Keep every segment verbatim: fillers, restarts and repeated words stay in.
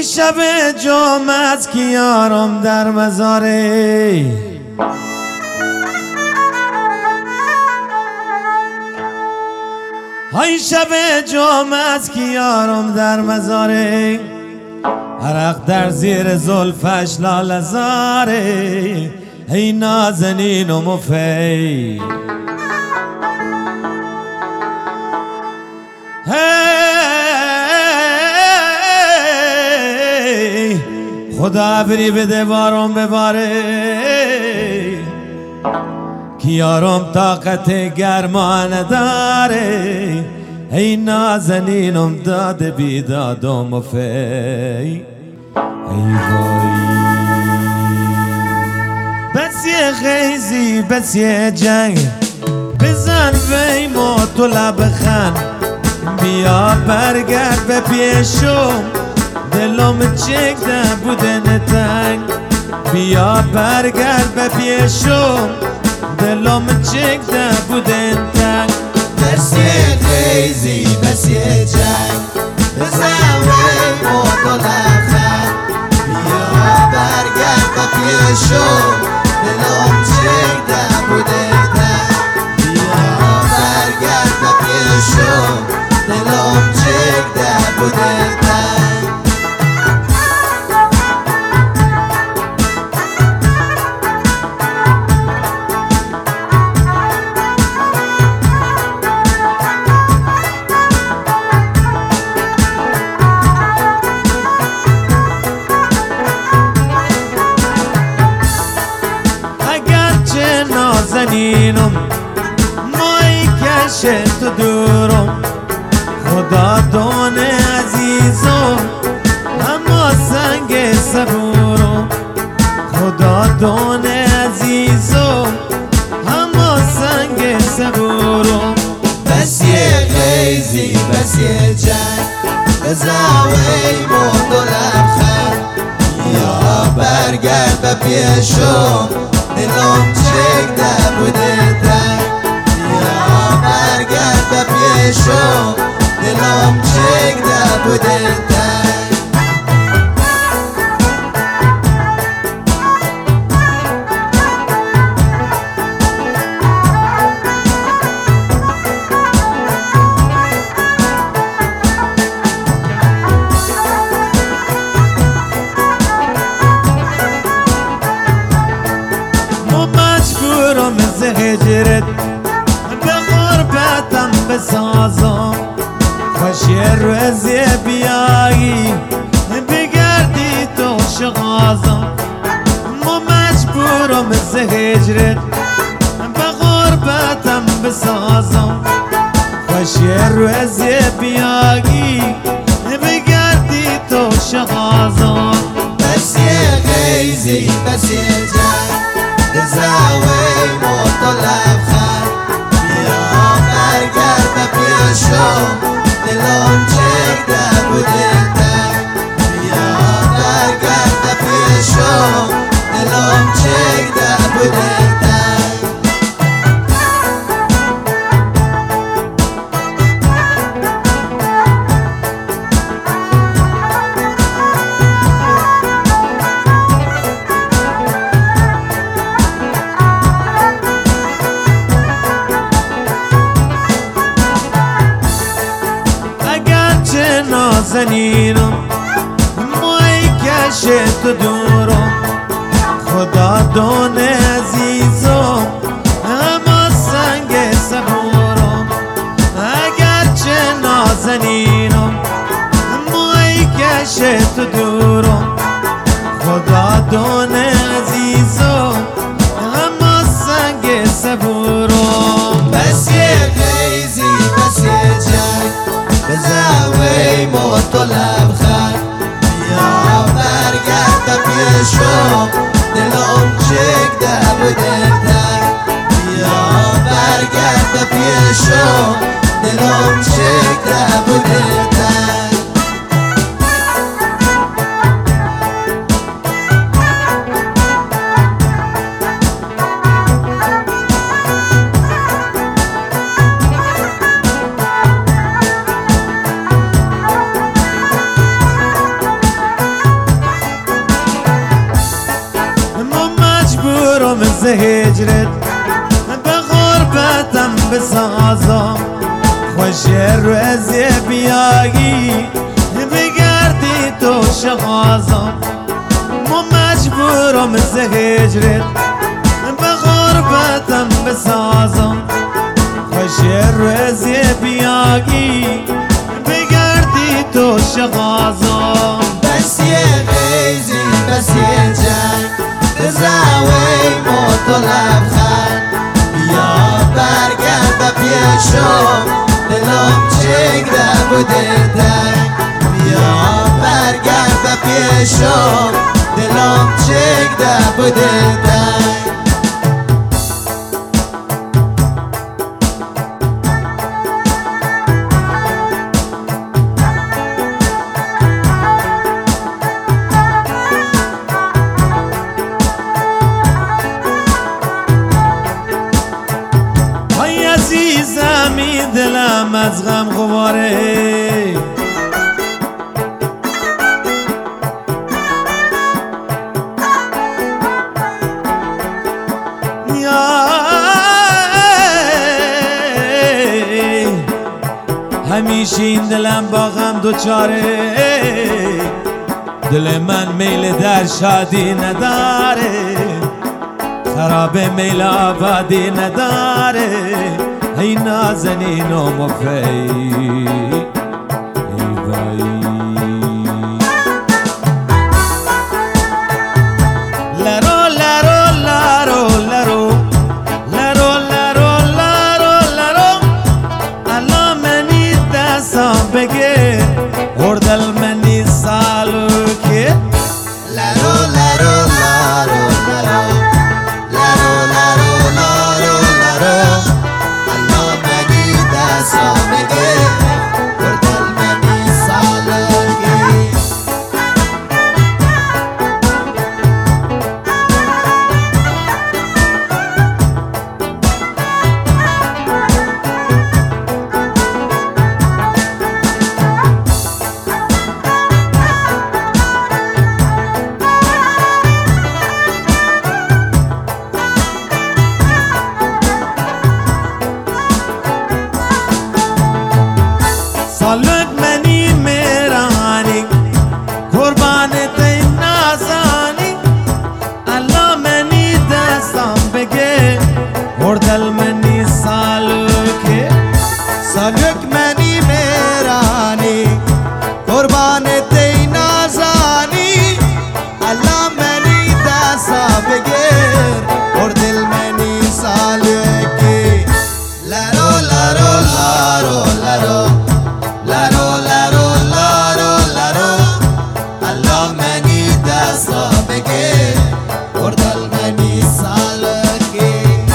های شب جمعه از کیارم در مزاره، های شب جمعه از کیارم در مزاره، عرق در زیر زلفش لاله زاره، ای نازنین و مفی هی خدا بری بده بارم بباره، کیارم طاقت گرما نداره، ای نازنینم داد بیدادم و فی ای وای. بس یه خیزی بس یه جنگ بزن وی موت و لبخند، بیا برگرد به پیشم دلم چکده بودن تنگ، بیا برگرد به پیشم دلم چکده بودن تنگ. بس یه خیزی بس یه جنگ بزن وی موت و لبخند، بیا برگرد به پیشم دلم چکده بودن تنگ، بیا برگرد به پیشم دلم چکده بودن تنگ. نازنینم مای کشه تو دورم، خدا دونه عزیزم اما سنگ صبورم، خدا دونه عزیزم اما سنگ صبورم. بس یه خیزی بس یه جنگ بزن وی موت و لبخند، یا برگرد به پیشم دلم چکده بوده تنگ، یا برگرد به پیشم دلم چکده بوده تنگ. هجرت به غربتم بسازم، خوش یه روزی بیایی بگردی تو شغازم، ما مجبورم از هجرت به غربتم بسازم، خوش یه روزی بیایی بگردی تو شغازم. بس یه خیزی بس یه جنگ بزن وی موت و لبخند، بیا برگرد به پیشم دلم چکده بوده تنگ، بیا برگرد به پیشم دلم چکده بوده تنگ. نازنینم مای کشه تو دورم، خدا دونه عزیزم اما سنگ صبورم، اگرچه نازنینم مای کشه تو دورم، خدا دونه عزیزم اما سنگ صبورم. بس یه خیزی بس یه جنگ بزن وی موت و لبخند، بیا برگرد به پیشم دلم چکده بوده تنگ، بیا برگرد به پیشم دلم چکده بوده تنگ. مجبورم ز هجرت به غربتم بسازم خوش روزی بیایی بگردی تو شغازم ما مجبورم ز هجرت به غربتم بسازم خوش روزی بیایی بگردی تو شغازم بس یه غیزی بس یه جنگ بزاوی موت و لبخند بیا برگرد پیشم دلم چگره بوده تنگ بیا برگرد پیشم دلم چگره بوده تنگ عزیزمی دلم از غم غباره همیشه این دلم با غم دوچاره دل من میل در شادی نداره خراب میل آبادی نداره ای نازنین و مفی ای وای لرو لرو لرو لرو لرو لرو لرو لرو الا منی دستم بگه اردل منی سالو که لرو لرو لرو لرو لرو لرو لرو لرو الا منی دستم بگه اردل منی سالو که سالک منی میرانی قربانت نازانی الله منی دستم بگه اردل منی سالکه سالک منی میرانی قربانت نازانی الله منی دستم بگه اردل منی سالکه لرو لرو لرو لرو لرو لرو لرو لرو الله منی دستم بگه اردل منی سالکه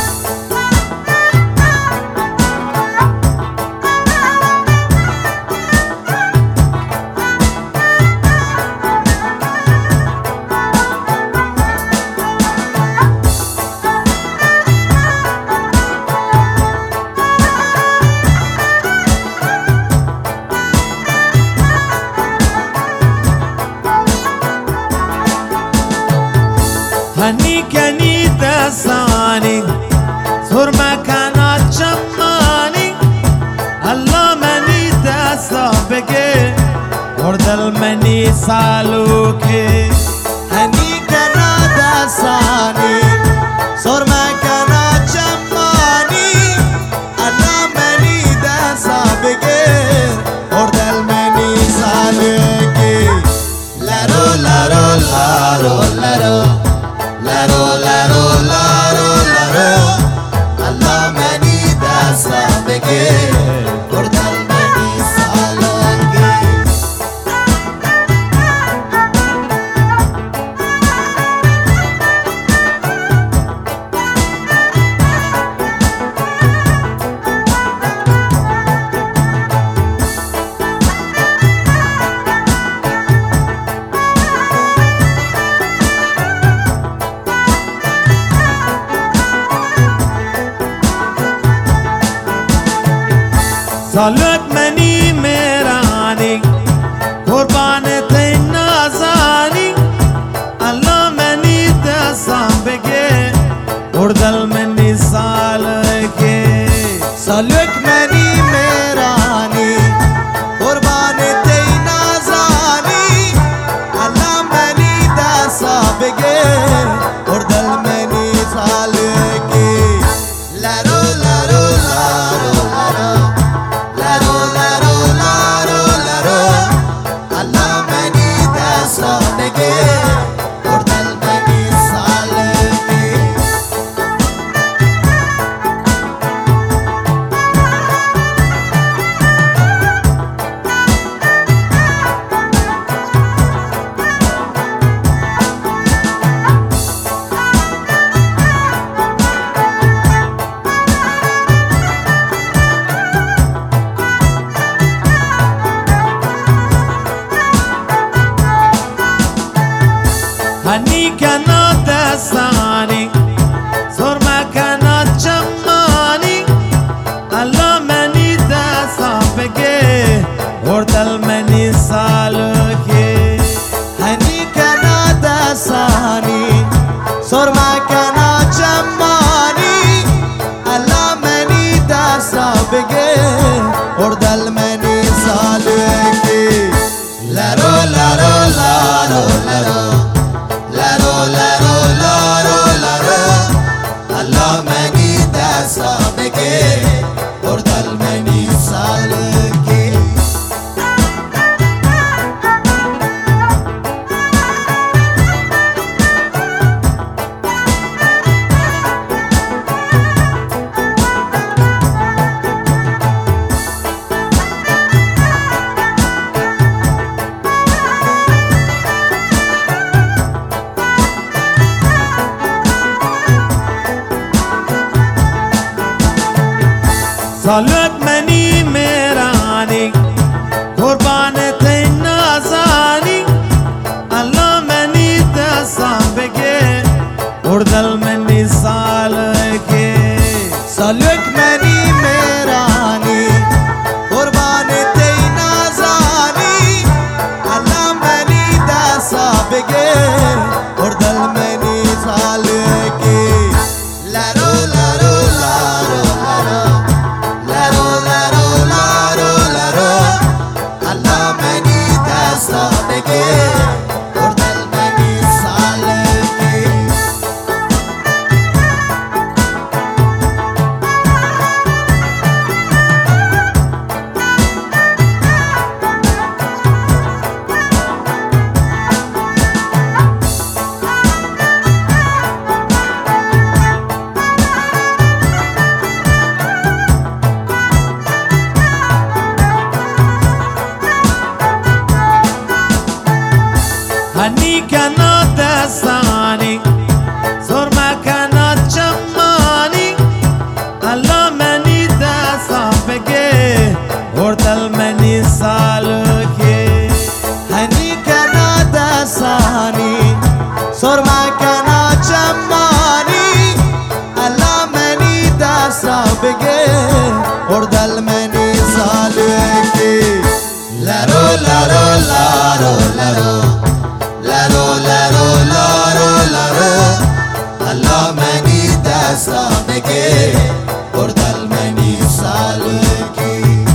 هنی کنی دستانی سر مکانات چمانی الله منی دستا بگه اردل منی سالوکه هنی کنا دستانی سر مکنا چمانی الله منی دستم بگه اردل منی سالکه لرو لرو لرو لرو لرو لرو لرو لرو الله منی دستم بگه اردل منی سالکه سالک منی میرانی قربانت نازانی الله منی دستم بگه هنی کنا دستانی سرما کنا چمانی الله منی دستا بگه وردل منی سالکی هنی کنا دستانی سرما کنا چمانی الله منی دستا بگه وردل منی سالکی لرو لرو لرو لرو لرو لرو لرو لرو الله منی دستا بگه وردل منی سالکی سالک منی میرانی قربان تی نازانی الله منی دستان بگه وردل منی سالکی سالک منی میرانی قربان تی نازانی الله منی دستا بگه وردل منی سالکی لرو لرو لرو لرو لرو لرو لرو لرو الله منی دستا بگه وردل منی سالکی هنی کنا دستانی سرما کنا چمانی الله منی دستا بگه وردل منی سالکی هنی کنا دستانی سرما کنا چمانی الله منی دستا بگه وردل منی سالکی لرو لرو لرو لرو لرو لرو لرو لرو الله منی دستا بگه وردل منی سالکی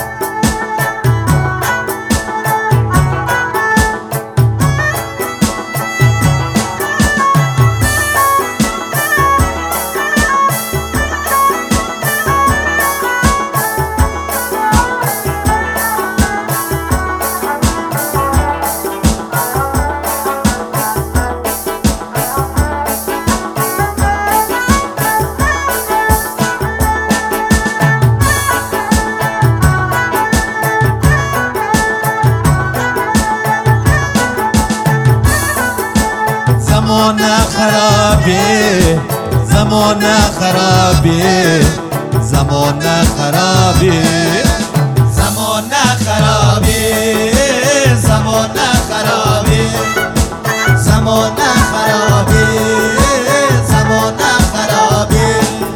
زمان خرابه زمان خرابه زمان خرابه زمان خرابی زمان خرابی زمان خرابی زمان خرابی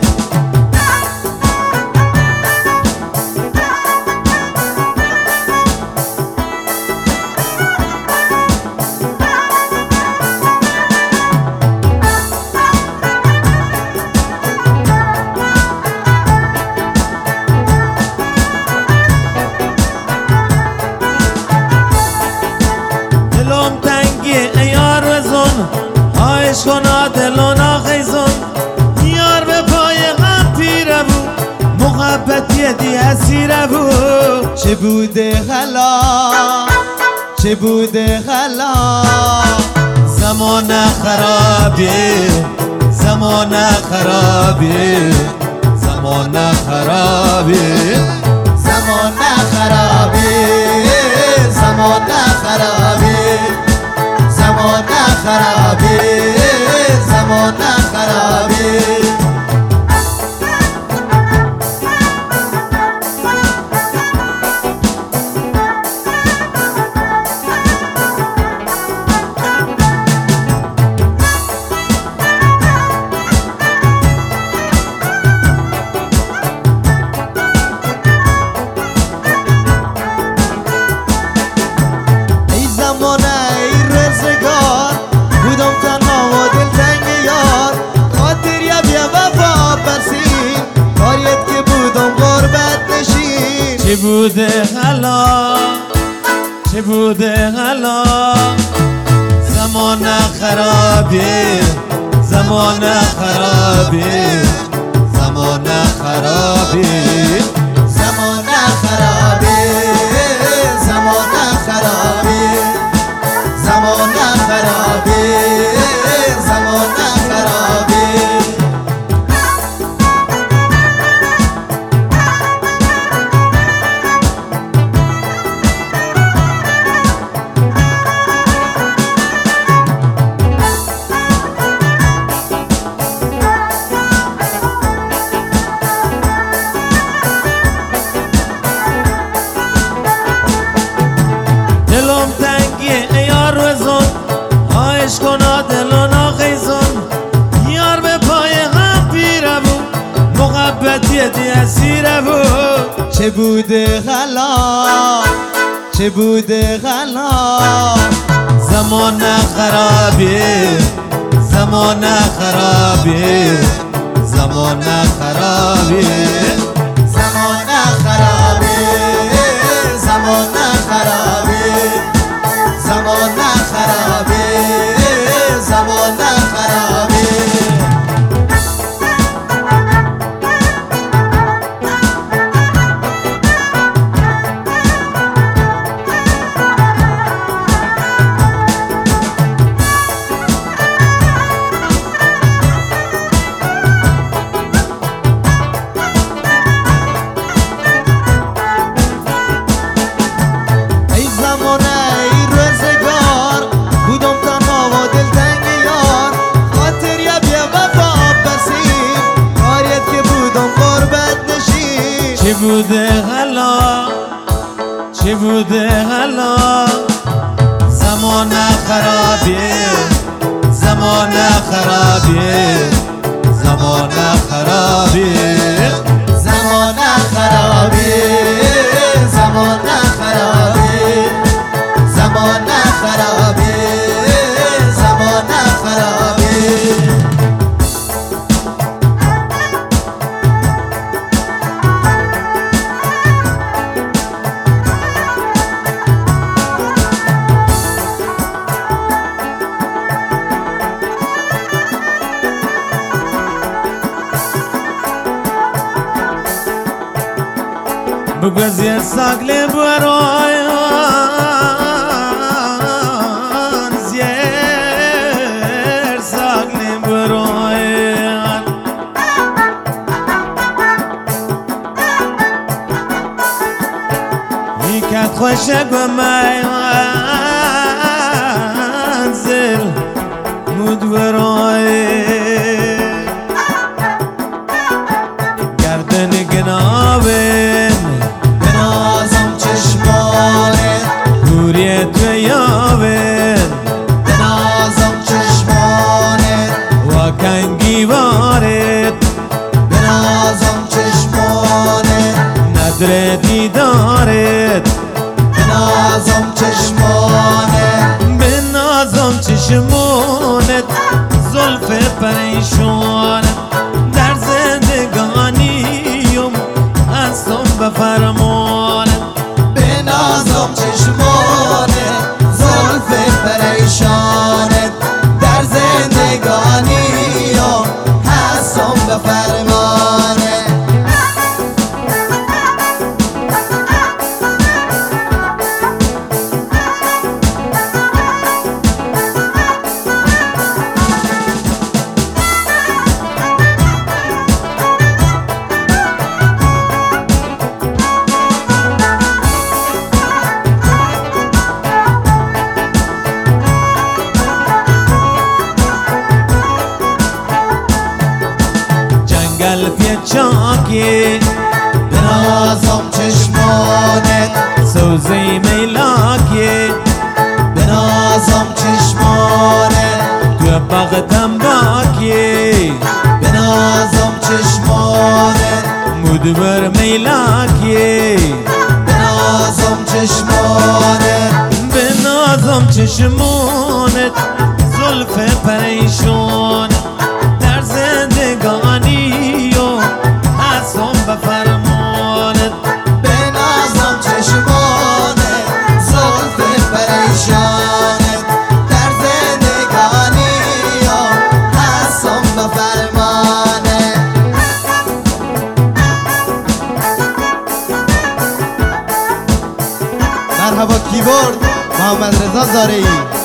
دلم تنگی ایار وزون آیش کنا دلونا خیزون یار به پای هم پیره بو محبتی دی اسیره بو چه بوده غلا چه بوده غلا زمان خرابه زمان خرابه زمان خرابه زمان خرابی زمان خرابی زمان خرابی زمان خرابی بوده حالا چه بوده حالا زمان خرابه زمان خرابه زمان خرابه زمان خرابه زمان خرابه زمان خرابه زمان خرابه دلم تنگیه یار وزون آیش کنا دلون آخیزون یار به پای هم پیره بود محبتی دی اسیره بود چه بوده غلا چه بوده غلا زمان خرابه زمان خرابه زمان خرابه زمان خرابه زمان خرابه زمان خرابه زمان خرابه چه بوده حالا چه بوده حالا زمان خرابه زمان خرابه زمان خرابه زمان خرابه زمان خرابه زمان خرابه زمان خرابه بگذیر ساگل برایان زیر ساگل برایان میکت خوشه گمیان زل مود برایان گردن گناوین بنازم چشمانت دوریت و یاوین بنازم چشمانت و کنگیوارت بنازم چشمانت ندر دیدارت بنازم چشمانت بنازم چشمونت زلف پریشانت در زندگانیم هستم به فرمانت بنازم چشمانت زلف پریشانت در زندگانیم هستم به فرمانت جنگل پیچاکی بنازم چشمانت سوزی میلاکی بنازم چشمانت تو بغتم باکی بنازم چشمانت مدبر میلاکی بنازم چشمانت بنازم چشمونت زلف پریشون در زندگانی و هستم به فرمانت بنازم رضا زاری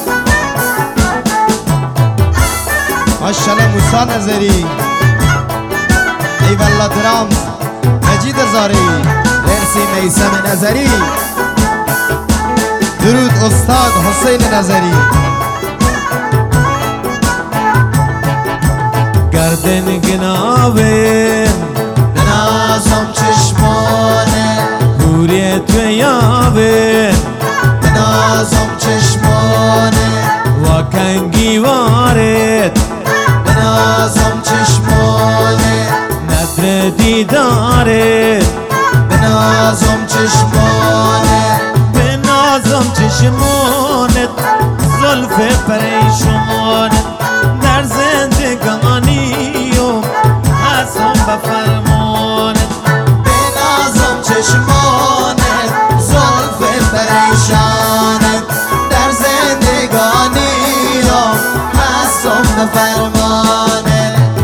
ماشالله موسی نظری ای والله درامز مجید زاری مرسی میثم نظری درود استاد حسین نظری گردن گناوه بنازم چشمانه گوری تو یاوه بنازم چشمانه و کنگی وارد بنازم چشمانه ندر دیدارت بنازم چشمانه بنازم چشمانت زلف پریشانت در زندگانی و حسن به فرمانت بنازم چشمانت زلف پریشانت در زندگانی و حسن به فرمانت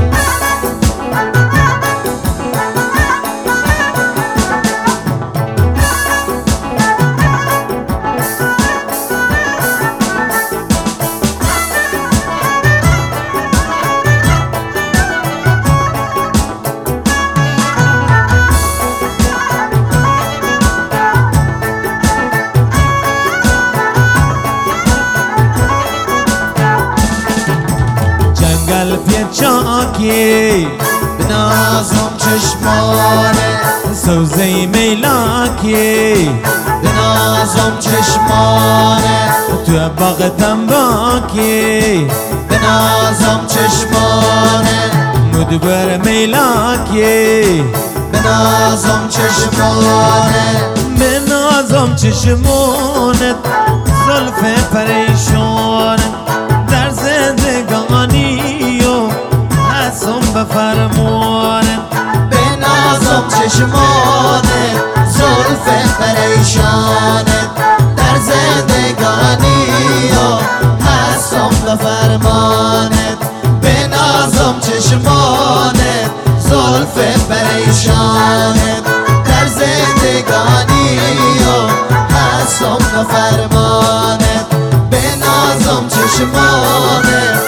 چاکی بنازم چشمانه سوزه میلاکی بنازم چشمانه تو باغ تنباکی بنازم چشمانه مدبر میلاکی بنازم چشمانه بنازم چشمانت زلف پریشانت در زندگانی و حسن به فرمانت بنازم چشمانه زلف پریشانت در زندگانی و حسن به فرمانت بنازم چشمانت زلف پریشانت در زندگانی و حسن به فرمانت بنازم چشمانت